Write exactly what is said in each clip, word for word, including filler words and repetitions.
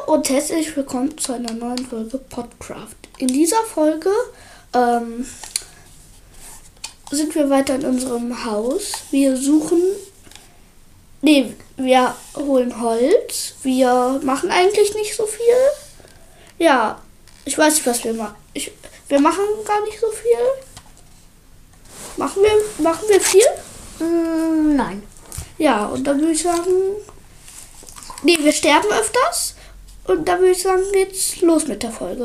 und herzlich willkommen zu einer neuen Folge Podcraft. In dieser Folge ähm, sind wir weiter in unserem Haus. Wir suchen, nee, wir holen Holz. Wir machen eigentlich nicht so viel. Ja, ich weiß nicht, was wir machen. Ich, wir machen gar nicht so viel. Machen wir, machen wir viel? Mm, nein. Ja, und dann würde ich sagen, nee, wir sterben öfters. Und dann würde ich sagen, geht's los mit der Folge.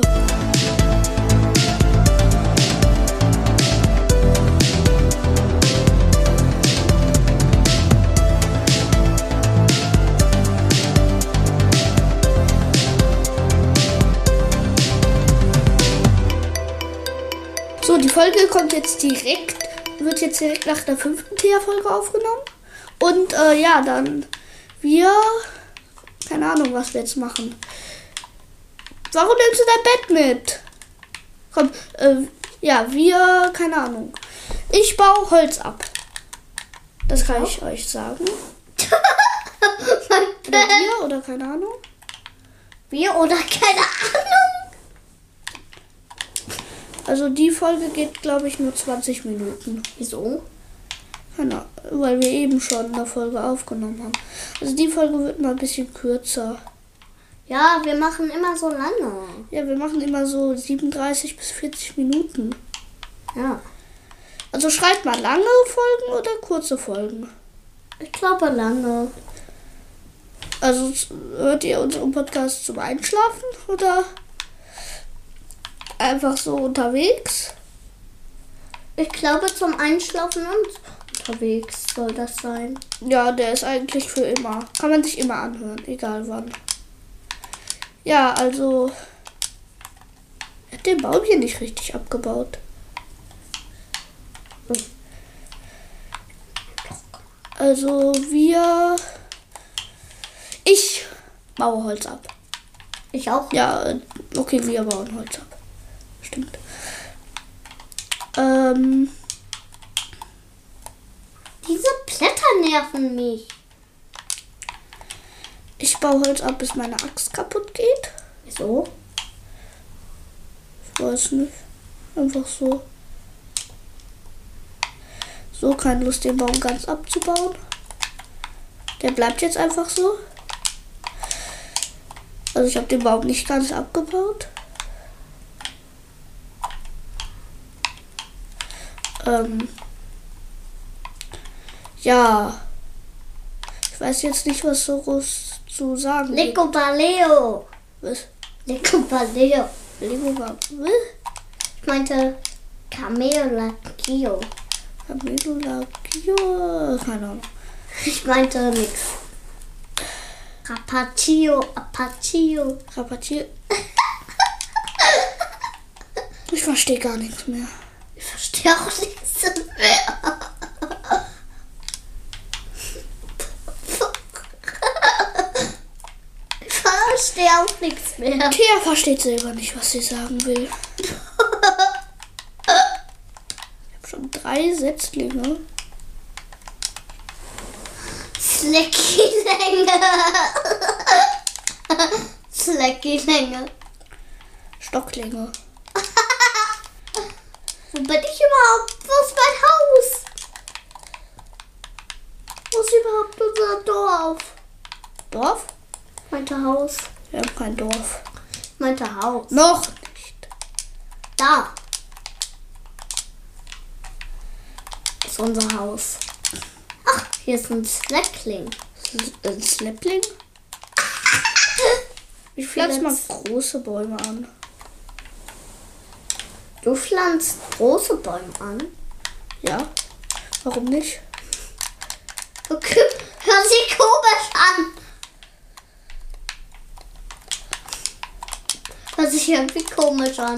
So, die Folge kommt jetzt direkt, wird jetzt direkt nach der fünften T A-Folge aufgenommen. Und äh, ja, dann wir, keine Ahnung, was wir jetzt machen. Warum nimmst du dein Bett mit? Komm, äh, ja, wir, keine Ahnung. Ich baue Holz ab. Das kann ich euch sagen. Oder wir, oder keine Ahnung. Wir oder keine Ahnung. Also die Folge geht, glaube ich, nur zwanzig Minuten. Wieso? Genau, weil wir eben schon eine Folge aufgenommen haben. Also die Folge wird mal ein bisschen kürzer. Ja, wir machen immer so lange. Ja, wir machen immer so siebenunddreißig bis vierzig Minuten. Ja. Also schreibt mal lange Folgen oder kurze Folgen. Ich glaube lange. Also hört ihr unseren Podcast zum Einschlafen oder einfach so unterwegs? Ich glaube zum Einschlafen und unterwegs soll das sein. Ja, der ist eigentlich für immer. Kann man sich immer anhören, egal wann. Ja, also er hat den Baum hier nicht richtig abgebaut. Also wir... Ich baue Holz ab. Ich auch. Ja, okay, wir bauen Holz ab. Stimmt. Ähm... Diese Blätter nerven mich. Ich baue Holz ab, bis meine Axt kaputt geht. Wieso? Ich weiß nicht. Einfach so. So, keine Lust, den Baum ganz abzubauen. Der bleibt jetzt einfach so. Also ich habe den Baum nicht ganz abgebaut. Ähm. Ja. Ich weiß jetzt nicht, was so groß zu sagen gibt. Lego Baleo. Was? Lego Baleo. Lego war. Ich meinte Cameo Kio. Camelo Lagio. Keine Ahnung. Ich meinte nix. Rapaccio, Apaccio. Rapatier. Ich verstehe gar nichts mehr. Ich verstehe auch nichts mehr. Ich verstehe auch nichts mehr. Thea versteht selber nicht, was sie sagen will. Ich habe schon drei Setzlinge. Slacky-Länge. Slacky-Länge. Stocklänge. Wo bin ich überhaupt? Wo ist mein Haus? Wo ist überhaupt unser Dorf? Dorf? Meinte Haus. Wir haben kein Dorf. Meinte Haus. Noch nicht. Da. Ist unser Haus. Ach, hier ist ein Slackling. Ein Slappling? Ich pflanze mal große Bäume an. Du pflanzt große Bäume an? Ja. Warum nicht? Okay, hört sich komisch an. Hört sich irgendwie komisch an.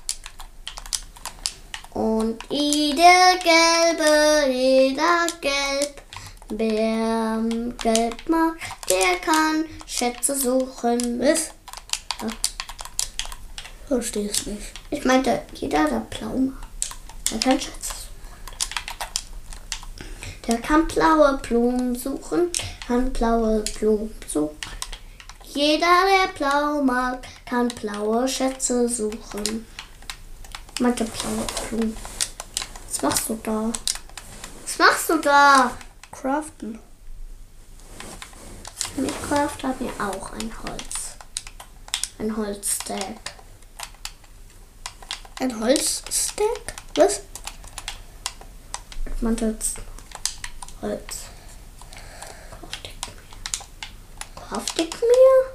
Und jeder Gelbe, jeder Gelb, wer Gelb mag, der kann Schätze suchen. Was? Ja. Verstehe es nicht. Ich meinte, jeder, der blau mag, der kann Schätze suchen. Der kann blaue Blumen suchen, kann blaue Blumen suchen. Jeder, der blau mag, kann blaue Schätze suchen. Meinte blaue Blumen. Was machst du da? Was machst du da? Craften. Minecraft hat mir auch ein Holz. Ein Holzstack. Ein Holzstack? Was? Ich meinte jetzt Holz. Kauf ich mir?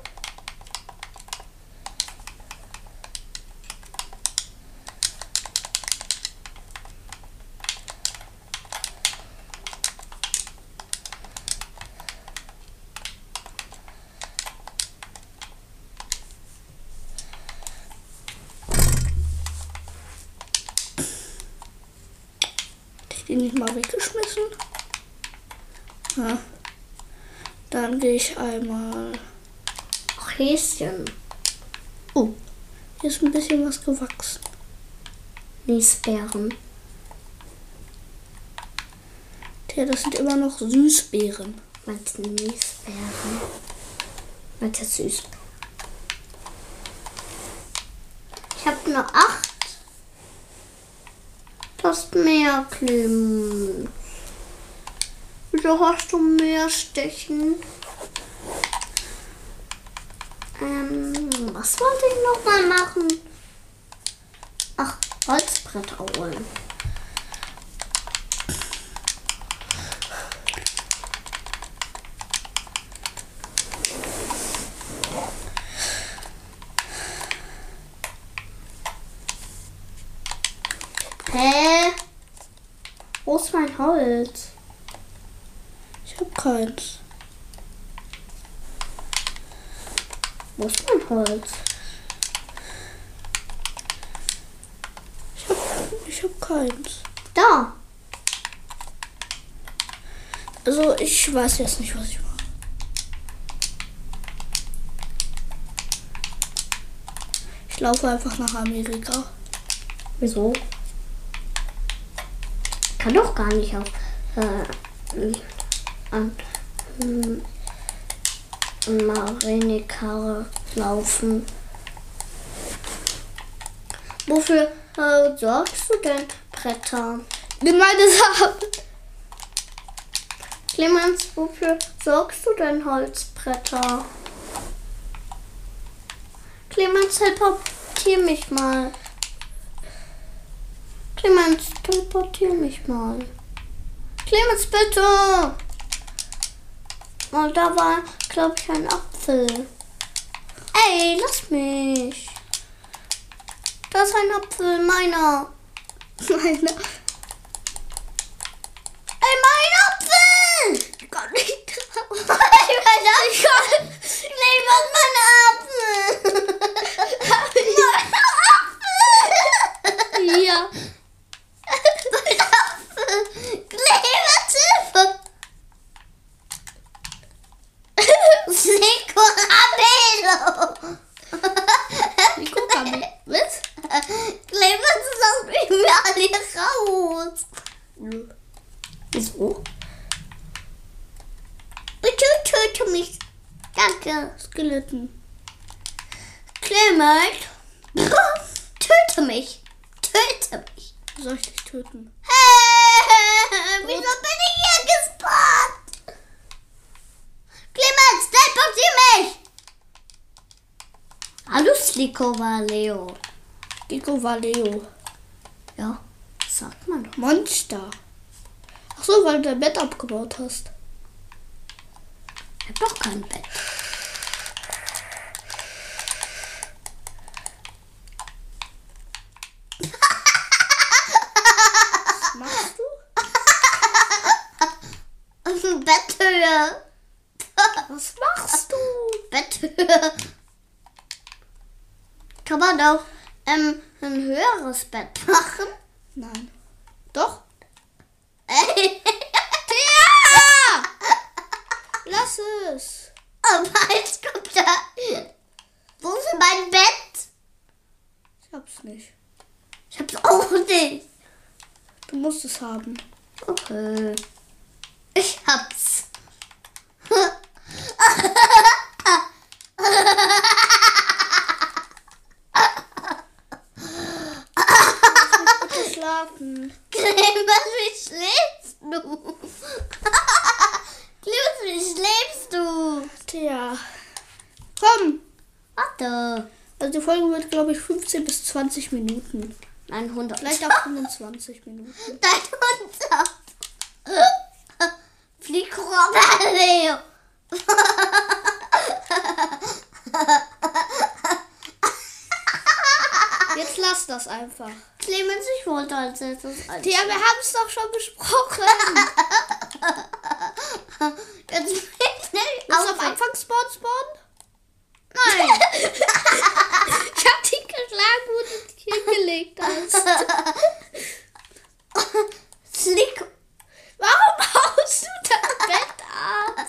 Die nicht mal weggeschmissen. Ja. Dann gehe ich einmal. Ach, Häschen. Oh, hier ist ein bisschen was gewachsen. Niesbeeren. Tja, das sind immer noch Süßbeeren. Meinst du Niesbeeren? Meinst du Süßbeeren? Ich habe nur acht. Du hast mehr Clemens. Wieso hast du mehr Stechen? Ähm, was wollte ich noch mal machen? Ach, Holzbrett holen. Hä? Wo ist mein Holz? Ich habe keins. Wo ist mein Holz? Ich habe ich hab keins. Da. Also ich weiß jetzt nicht, was ich mache. Ich laufe einfach nach Amerika. Wieso? Kann doch gar nicht auf äh, an äh, Marinekarre laufen. Wofür äh, sorgst du denn, Bretter? Nimm meine Sachen. Clemens, wofür sorgst du denn, Holzbretter? Clemens, teleportier mich mal. Clemens, teleportier mich mal. Clemens, bitte! Oh, da war, glaube ich, ein Apfel. Ey, lass mich. Da ist ein Apfel, meiner. Meine. Ey, mein Apfel! Ich kann nicht drauf. Ich weiß auch schon. Clemens, mein Apfel! Mein Apfel! Ja. Mein Apfel! Clemens, Hilfe! Nico Rabelo! Nico kann nicht. Was? Clemens ist aus mir alle raus. Wieso? Bitte töte mich. Danke. Skeletten. Clemens, töte mich. Töte mich. Soll ich dich töten? Hey, wieso bin ich hier gespawnt? Clemens, teleportier mich. Hallo, Sliko Valeo. Giko Valeo. Ja, sagt man doch. Monster. Ach so, weil du dein Bett abgebaut hast. Ich hab doch kein Bett. Was machst du? Betthöhe. Was machst du? Betthöhe. Kann man auch ähm, ein höheres Bett machen? Nein. Doch? Ey. Ja! Lass es. Aber jetzt kommt da. Wo ist mein Bett? Ich hab's nicht. Ich hab's auch nicht. Du musst es haben. Okay. Ich hab's. Clemens, wie schläfst du? Clemens, wie schläfst du? Tja. Komm. Warte. Also die Folge wird, glaube ich, fünfzehn bis zwanzig Minuten. Nein, hundert. Vielleicht auch fünfundzwanzig Minuten. Dein Hund sagt. Flieg runter, Leo. Jetzt lass das einfach. Clemens, ich wollte als erstes ein. Tja, wir haben es doch schon besprochen. Jetzt bin ich nicht Willst du am Anfangsspawn spawnen? Nein. Ich hab dich geschlagen, wo du dich hingelegt hast. Slick. Warum haust du dein Bett ab?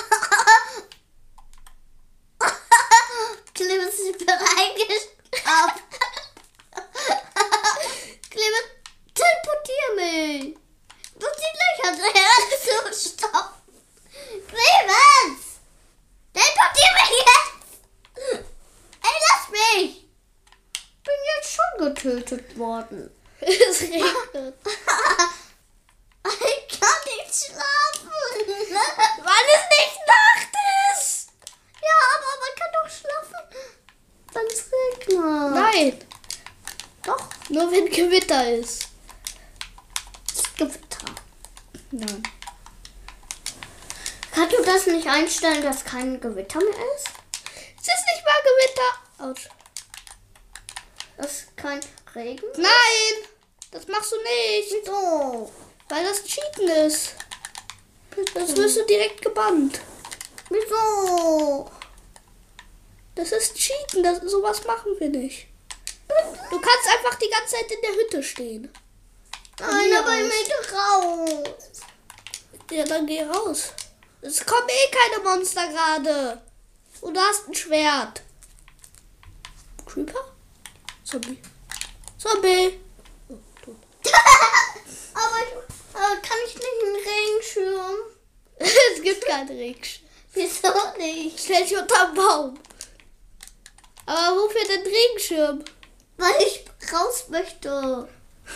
Clemens, ich bin eingeschlafen. Clemens, teleportier mich. Du ziehst gleich an der zu stoppen. Clemens, teleportier mich jetzt. Ey, lass mich. Bin jetzt schon getötet worden. Es regnet. Ich kann nicht schlafen. Weil es nicht Nacht ist. Ja, aber man kann doch schlafen, wenn es regnet. Nein, Doch, nur wenn Gewitter ist. es ist Gewitter. Nein. Kannst du das nicht einstellen, dass kein Gewitter mehr ist? Es ist nicht mal Gewitter. Autsch. Dass kein Regen? Nein, das machst du nicht. Wieso? Weil das Cheaten ist. Das wirst du direkt gebannt. Wieso? Das ist Cheaten. Das, sowas machen wir nicht. Du kannst einfach die ganze Zeit in der Hütte stehen. Nein, hier aber ich aus. möchte raus. Ja, dann geh raus. Es kommen eh keine Monster gerade. Und du hast ein Schwert. Creeper? Zombie. Zombie. Oh, tot. Aber ich, äh, kann ich nicht einen Regenschirm? Es gibt keinen Regenschirm. Wieso nicht? Stell dich unter den Baum. Aber wofür denn Regenschirm? Weil ich raus möchte.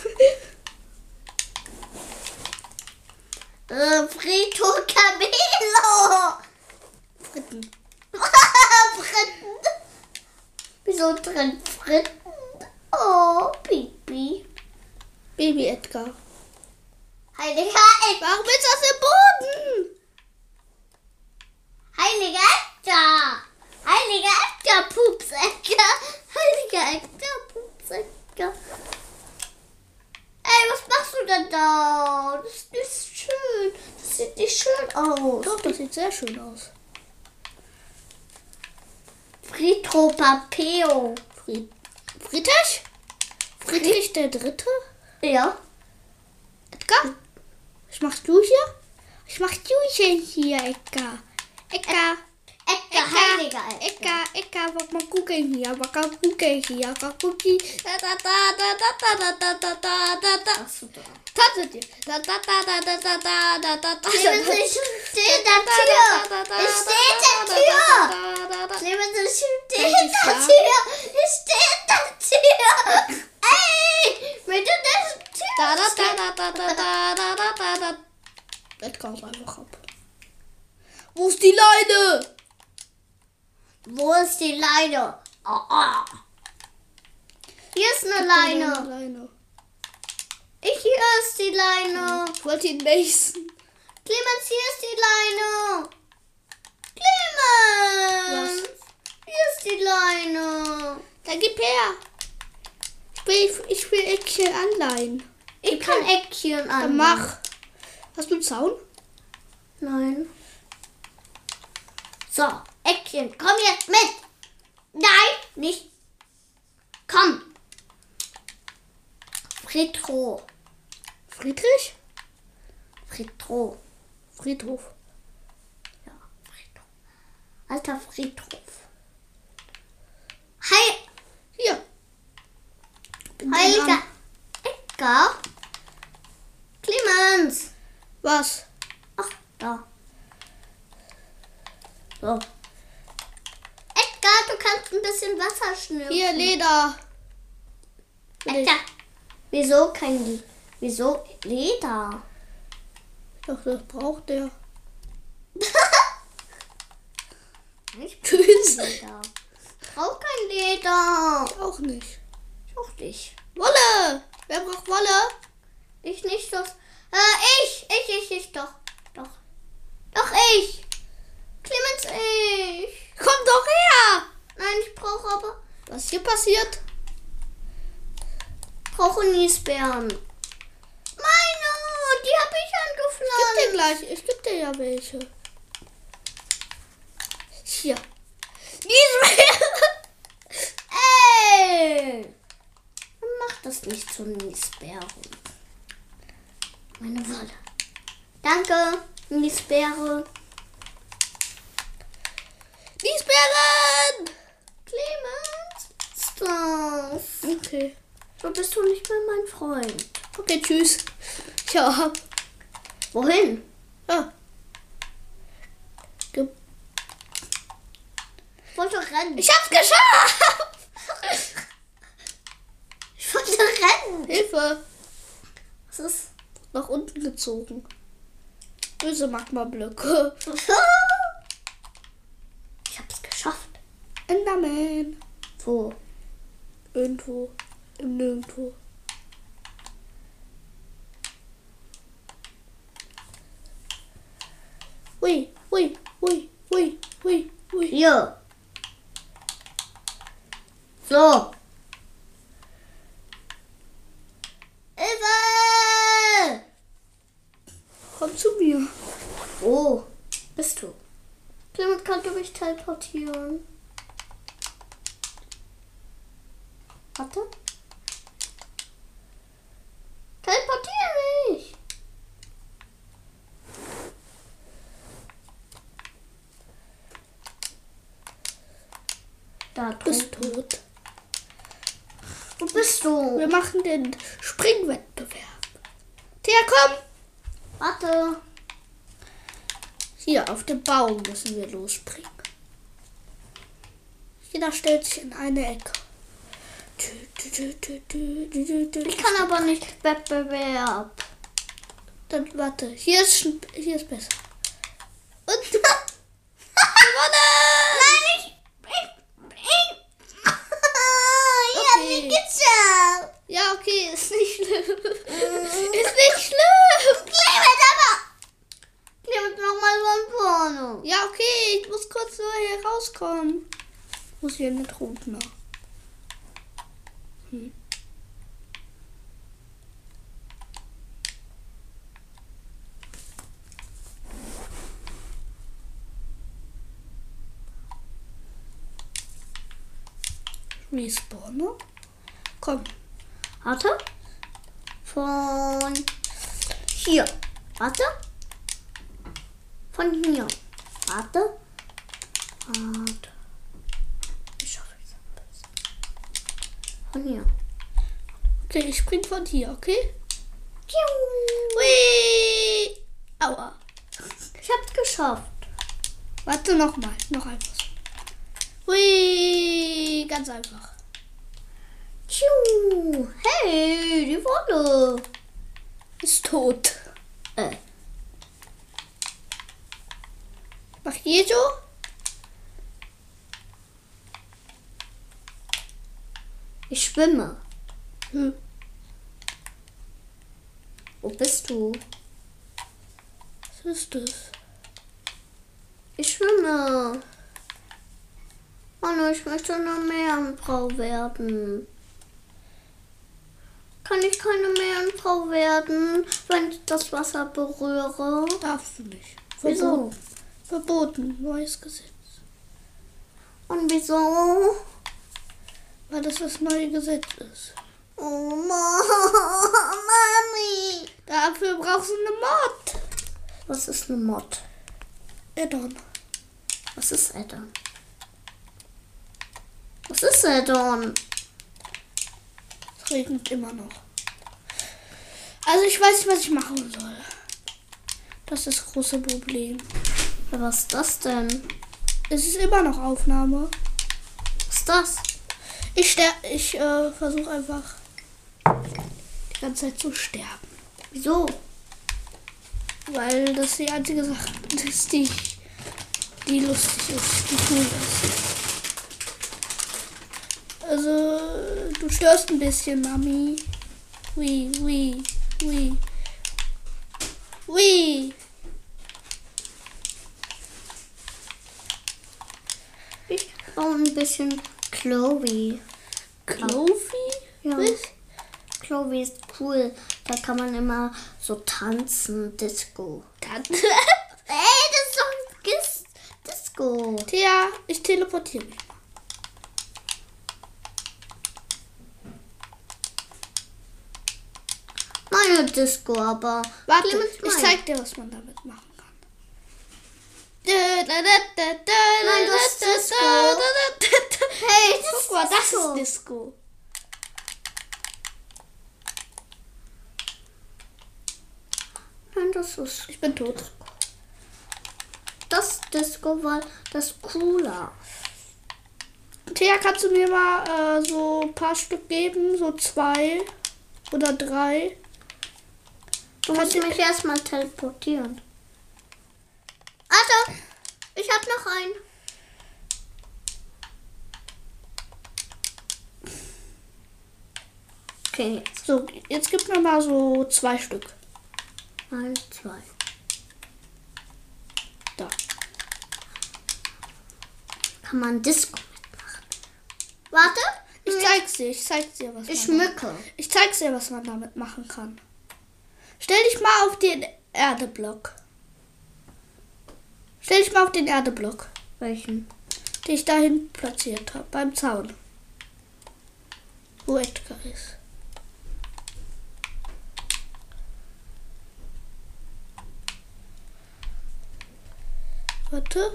äh, Frito Camelo. Fritten. Fritten. Wieso drin Fritten? Oh, Pipi. Baby Edgar. Heiliger Edgar. Warum ist das im Boden? Heiliger Edgar. Heiliger Edgar, Pupsecker. Heiliger Edgar, Pupsecker. Ey, was machst du denn da? Das ist nicht schön. Das sieht nicht schön aus. Doch, das sieht sehr schön aus. Fritro Papeo. Fried Friedrich? Friedrich der Dritte? Ja. Edgar? Was machst du hier? Was machst du denn hier, Edgar? Edgar. Edgar, heiliger Edgar. Edgar, Edgar, was mal gucken hier, was mal gucken hier, was gucken. Da da da da da da da da da da da. Achso, da. Tanze dir. Da da da da da da da da da da. Clemens, ich stehe in der Tür. Ich stehe in der Tür. Clemens, ich stehe in der Tür. Ich stehe in der Tür. Ey, mit der Tür. Da da da da da da da da da da. Edgar ist einfach ab. Wo ist die Leine? Wo ist die Leine? Oh, oh. Hier ist eine Leine. Leine. Ich, hier ist die Leine. Ich wollte ihn nächsten. Clemens, hier ist die Leine. Clemens. Was? Hier ist die Leine. Dann gib her. Ich will, ich will Eckchen anleihen. Ich kann Eckchen an. Dann mach. Hast du einen Zaun? Nein. So, Eckchen, komm jetzt mit. Nein, nicht. Komm. Fritro. Friedrich? Fritro. Friedhof. Ja, Friedhof. Alter Friedhof. Hi, Hier. Bin heiliger dran. Edgar. Clemens. Was? Ach, da. So. Edgar, du kannst ein bisschen Wasser schnürfen. Hier, Leder. Für dich. Edgar. Wieso kein Wieso Leder? Doch, das braucht der. Ich brauch Tschüss. kein Leder. Ich brauch kein Leder. Auch nicht. Ich auch nicht. Wolle! Wer braucht Wolle? Ich nicht doch. Äh, ich, ich, ich, ich, doch. Doch. Doch ich. Clemens, ich. Komm doch her! Nein, ich brauche aber. Was ist hier passiert? Ich brauche Niesbeeren. Meine, die habe ich Gib dir angepflanzt. gleich. Ich geb dir ja welche. Hier. Niesbeeren! Ey! Mach das nicht zu Niesbeeren. Meine Wolle. Danke, Niesbeere. Niesbeeren! Clemens, was ist das? Okay. So bist du nicht mehr mein Freund. Okay, tschüss. Ja. Wohin? Ja. Ge Ich wollte rennen. ich hab's geschafft! Ich wollte rennen. Hilfe! Was ist? Nach unten gezogen. Böse Magma-Blöcke. Ich hab's geschafft. Enderman. Wo? Irgendwo. Im Nirgendwo. Hui, hui, hui, hui, hui, hui. Hier. So. Hilfe! Komm zu mir. Wo bist du? Clemens, kannst du mich teleportieren? Warte. Teleportiere mich! Da Du bist drüben. tot. Wo bist du? Wir machen den Springwettbewerb. Thea, komm! Warte. Hier, auf dem Baum müssen wir losspringen. Jeder stellt sich in eine Ecke. Ich kann aber nicht Wettbewerb. Dann warte, hier ist, sch- hier ist besser. Und gewonnen! Nein, ich. Ich. Ich. Ich hab Okay. nicht geschafft. Ja, okay, ist nicht schlimm. Ist nicht schlimm. Clemens, aber. Clemens, nochmal von vorne. Ja, okay, ich muss kurz nur hier rauskommen. Ich muss hier nicht runter. Hm. Respawner. Komm. Warte. Von hier. Warte. Von hier. Warte. Warte. Ich schaffe es am besten. Von hier. Okay, ich spring von hier, okay? Tschiu. Hui! Aua. Ich hab's geschafft. Warte nochmal. Noch einfach so. Hui! Ganz einfach. Tschiu. Hey, die Wolle. Ist tot. Äh. Mach Jesu. Ich schwimme. Hm. Wo bist du? Was ist das? Ich schwimme. Mann, ich möchte eine Meerjungfrau werden. Kann ich keine Meerjungfrau werden, wenn ich das Wasser berühre? Darfst du nicht. Wieso? Verboten. Neues Gesetz. Und wieso? Weil das das neue Gesetz ist. Oh, Mami. Dafür brauchst du eine Mod. Was ist eine Mod? Addon. Was ist Addon? Was ist Addon? Es regnet immer noch. Also ich weiß nicht, was ich machen soll. Das ist das große Problem. Was ist das denn? Es ist immer noch Aufnahme. Was ist das? Ich ster ich äh, versuche einfach die ganze Zeit zu sterben. Wieso? Weil das die einzige Sache ist, die, die lustig ist, die cool ist. Also, du störst ein bisschen, Mami. Ui, ui, ui. Ui. Ich brauche ein bisschen Chloe. Chloe? Ja. Was? Chloe ist cool. Da kann man immer so tanzen, Disco. Tanzen? Ey, das ist doch ein Gis Disco. Tja, ich teleportiere mich. Meine Disco, aber... Warte, Clemens ich meine. zeig dir, was man damit machen kann. Nein, das ist Disco. Hey, das Guck mal, ist das Disco. ist Disco. Nein, das ist... Ich bin tot. Das Disco war das cooler. Thea, kannst du mir mal äh, so ein paar Stück geben? So zwei oder drei? Du musst mich erstmal teleportieren. Also, ich hab noch einen. Okay, jetzt. So, jetzt gib mir mal so zwei Stück. Eins, zwei. Da. Kann man Disco mitmachen. Warte. Ich zeig's dir, ich zeig's dir, was Ich man schmücke. Ich zeig's dir, was man damit machen kann. Stell dich mal auf den Erdeblock. Stell dich mal auf den Erdeblock, Welchen? den ich dahin platziert habe, beim Zaun. Wo Edgar ist. Warte.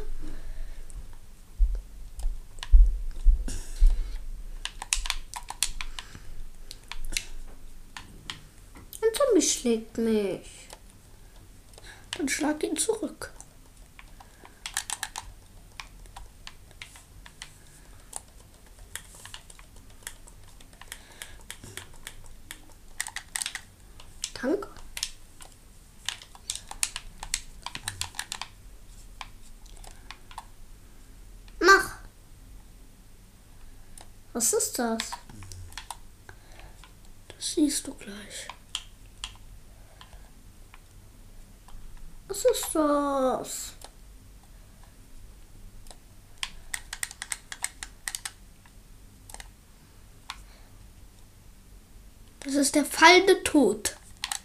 Ein Zombie schlägt mich. Dann schlag ihn zurück. Danke. Mach. Was ist das? Das siehst du gleich. Was ist das? Das ist der fallende Tod.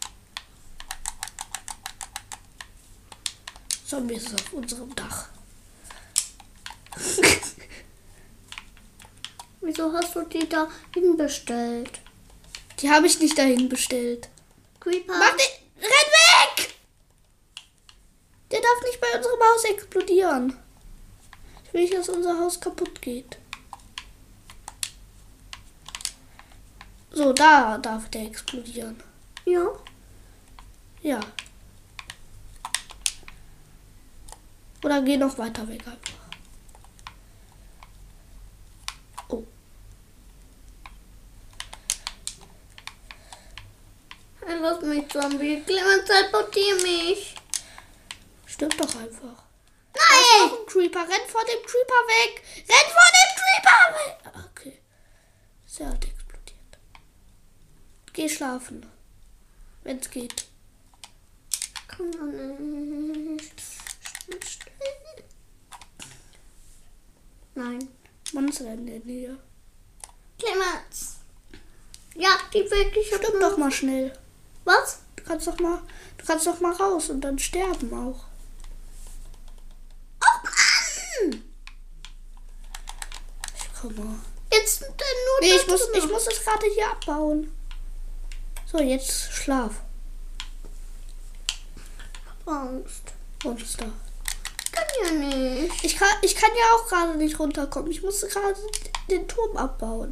Zombies ist auf unserem Dach. Wieso hast du die da hinbestellt? Die habe ich nicht dahin bestellt. Creeper. Mach den, renn weg! Der darf nicht bei unserem Haus explodieren. Ich will nicht, dass unser Haus kaputt geht. So, da darf der explodieren. Ja. Ja. Oder geh noch weiter weg einfach. Oh. Hey, lass mich, Zombie. Clemens, teleportier mich. Stirb doch einfach. Da Nein! ist noch ein Creeper. Renn vor dem Creeper weg. Renn vor dem Creeper weg. Okay. Sehr hat explodiert. Geh schlafen. Wenn's geht. Kann man nicht. Nein. Monster in der Nähe. Clemens. Ja, die wirklich. Stirb doch mal schnell. Was? Du kannst doch mal, du kannst doch mal raus und dann sterben auch. Oh Mann! Ich komme. Jetzt nur Nee, das ich muss, Zimmer. ich muss das gerade hier abbauen. So, jetzt schlaf. Angst. Monster. Kann ja nicht. Ich kann, ich kann ja auch gerade nicht runterkommen. Ich musste gerade den Turm abbauen.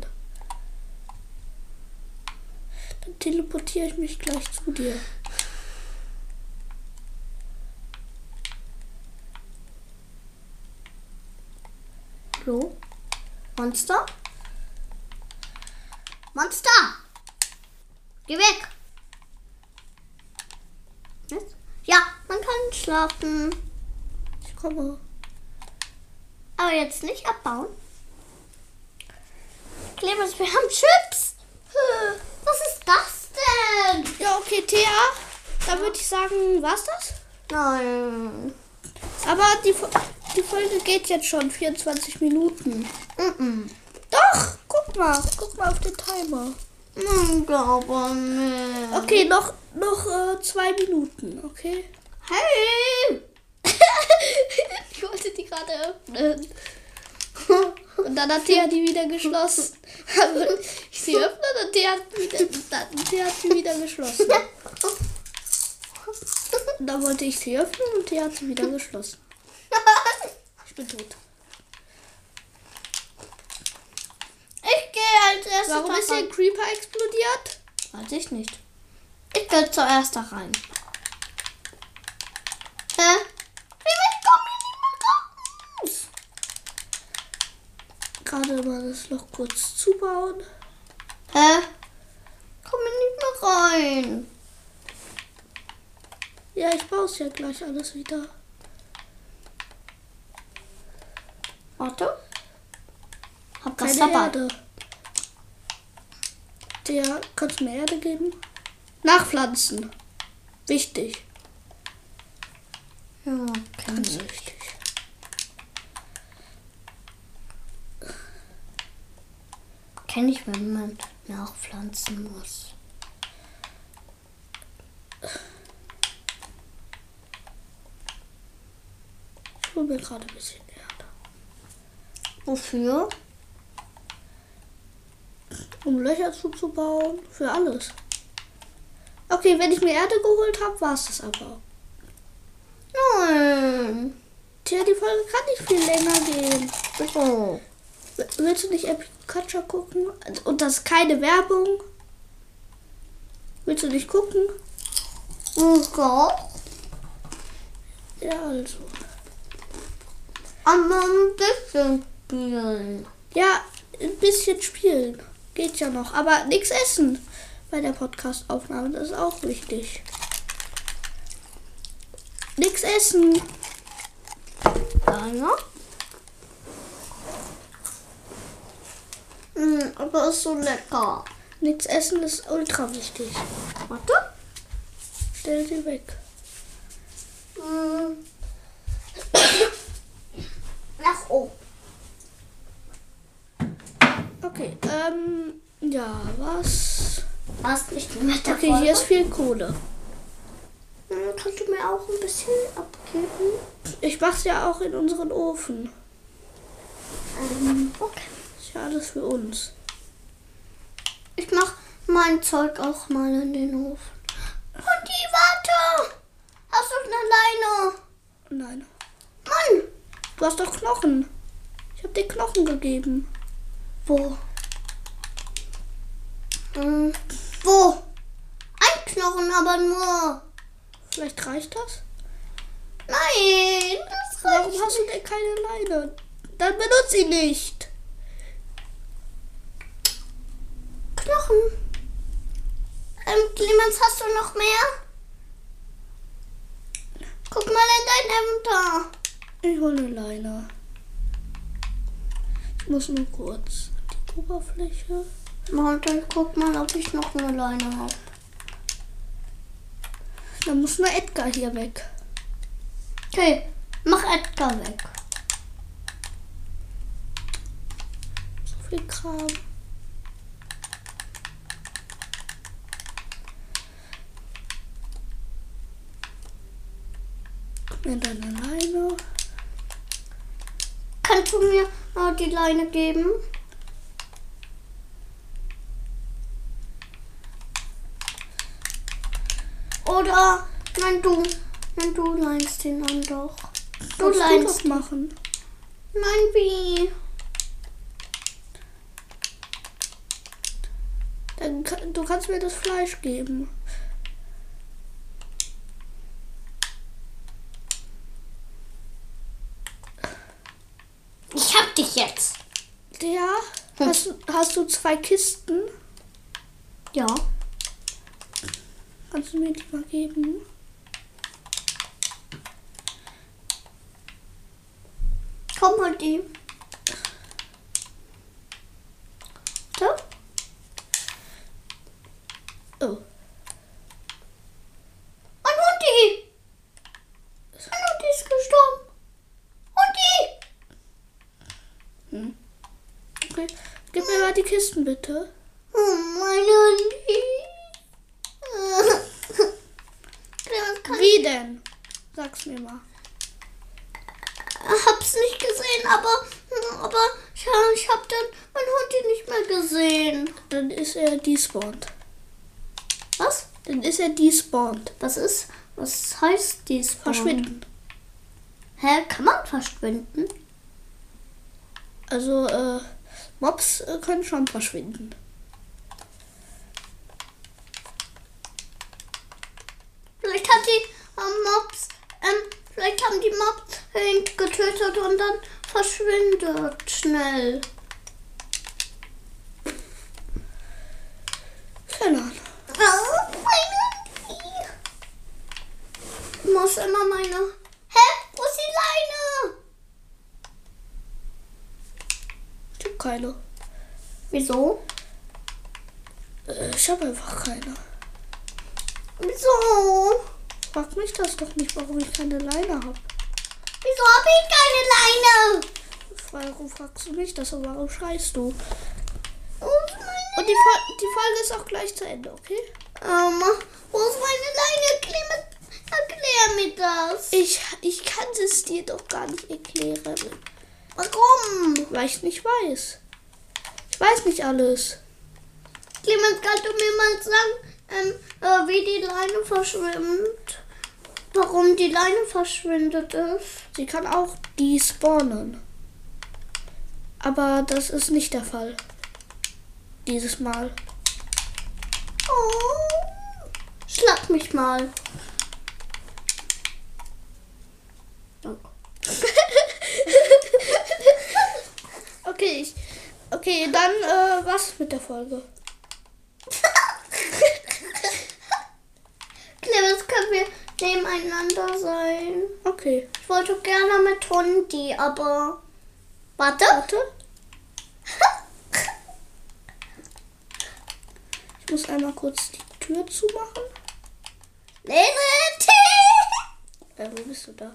Dann teleportiere ich mich gleich zu dir. Hallo? Monster? Monster! Geh weg! Jetzt? Ja, man kann schlafen. Ich komme. Aber jetzt nicht abbauen. Clemens, wir haben Chips. Was ist das denn? Ja, okay, Thea. Dann würde ich sagen, war's das? Nein. Aber die, Fo- die Folge geht jetzt schon vierundzwanzig Minuten. Mm-mm. Doch, guck mal. Guck mal auf den Timer. Ich glaube nicht. Okay, noch, noch äh, zwei Minuten, okay? Hey! Ich wollte die gerade öffnen. Und dann hat Thea die wieder geschlossen. Also ich sie öffnen und Thea hat, wieder, dann, Thea hat sie wieder geschlossen. Und dann wollte ich sie öffnen und Thea hat sie wieder geschlossen. Ich bin tot. Ich gehe als erstes. Warum ist hier ein Creeper explodiert? Weiß ich nicht. Ich gehe zuerst da rein. Hä? Wie komme ich nicht mehr raus? Gerade mal das Loch kurz zubauen. Hä? Komme nicht mehr rein. Ja, ich baue es ja gleich alles wieder. Warte. Hab was Keine dabei. Erde. Der, kannst du mir Erde geben? Nachpflanzen. Wichtig. Ja, Ganz kann ich. wichtig. Kenne ich, wenn man nachpflanzen muss. Ich hole mir gerade ein bisschen Erde. Wofür? Um Löcher zuzubauen. Für alles. Okay, wenn ich mir Erde geholt habe, war es das aber. Nein. Tja, die Folge kann nicht viel länger gehen. Oh. Willst du nicht Epic Catcher gucken? Und das ist keine Werbung. Willst du nicht gucken? Okay. Ja, also. Aber ein bisschen spielen. Ja, ein bisschen spielen. Geht ja noch. Aber nichts essen bei der Podcast-Aufnahme. Das ist auch wichtig. Nichts essen. Ja. Mm, aber ist so lecker. Nichts essen ist ultra wichtig. Warte. Stell sie weg. Mm. Nach oben. Okay, ähm, ja, was? Was nicht mit der Okay, hier ist viel Kohle. Hm, Kannst du mir auch ein bisschen abgeben? Ich mach's ja auch in unseren Ofen. Ähm, okay. Ist ja alles für uns. Ich mach mein Zeug auch mal in den Ofen. Und die warte! Hast du eine Leine? Nein. Mann! Du hast doch Knochen. Ich habe dir Knochen gegeben. Wo? Hm, wo? Ein Knochen, aber nur. Vielleicht reicht das? Nein, das Warum reicht hast du denn keine Leine? Dann benutze sie nicht. Knochen. Ähm, Clemens, hast du noch mehr? Guck mal in dein Inventar. Ich hole eine Leine. Ich muss nur kurz die Oberfläche. Und dann guck mal, ob ich noch eine Leine habe. Dann muss nur Edgar hier weg. Okay, mach Edgar weg. So viel Kram. Gib mir deine Leine. Kannst du mir äh, die Leine geben? Oder nein, du. Nein, du leinst den dann doch. Du Kannst du leinst. das machen? Nein, wie? Dann, kann- du kannst mir das Fleisch geben. Ich hab dich jetzt. Ja. Hm. Hast, du- hast du zwei Kisten? Ja. Kannst du mir die mal geben? Komm, hol die. So. Oh. Ein Hundi! Ein Hundi ist gestorben. Hundi! Hm. Okay. Gib mir mal die Kisten, bitte. Oh, mein Hundi. Wie denn? Sag's mir mal. Hab's nicht gesehen, aber, aber ich, ich hab dann mein Hundi nicht mehr gesehen. Dann ist er despawned. Was? Dann ist er despawned. Was ist? Was heißt dies? Verschwinden. Hä? Kann man verschwinden? Also, äh, Mobs äh, können schon verschwinden. Vielleicht hat die ähm, Mobs, ähm, vielleicht haben die Mobs ihn getötet und dann verschwindet schnell. Keine Ahnung. Oh, mein Hundi. Ich muss immer meine... Hä? Wo ist die Leine? Ich hab keine. Wieso? Äh, ich habe einfach keine. Wieso? Frag mich das doch nicht, warum ich keine Leine habe. Wieso habe ich keine Leine? Warum fragst du mich das und warum schreist du? Wo ist meine Und die, Fol die Folge ist auch gleich zu Ende, okay? Ähm, wo ist meine Leine? Erklär, erklär mir das. Ich, ich kann es dir doch gar nicht erklären, Warum? weil ich nicht weiß. Ich weiß nicht alles. Clemens, kannst du mir mal sagen, ähm, äh, wie die Leine verschwimmt? Warum die Leine verschwindet ist? Sie kann auch despawnen. Aber das ist nicht der Fall. Dieses Mal. Oh, schlag mich mal. Oh. Okay, ich, okay, dann äh, was mit der Folge? Clemens, können wir nebeneinander sein? Okay, Ich wollte gerne mit Hundi, aber... Warte. warte. Ich muss einmal kurz die Tür zumachen. Lene, Äh, wo bist du da?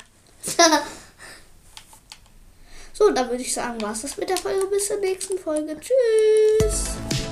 So, dann würde ich sagen, war es das mit der Folge. Bis zur nächsten Folge. Tschüss.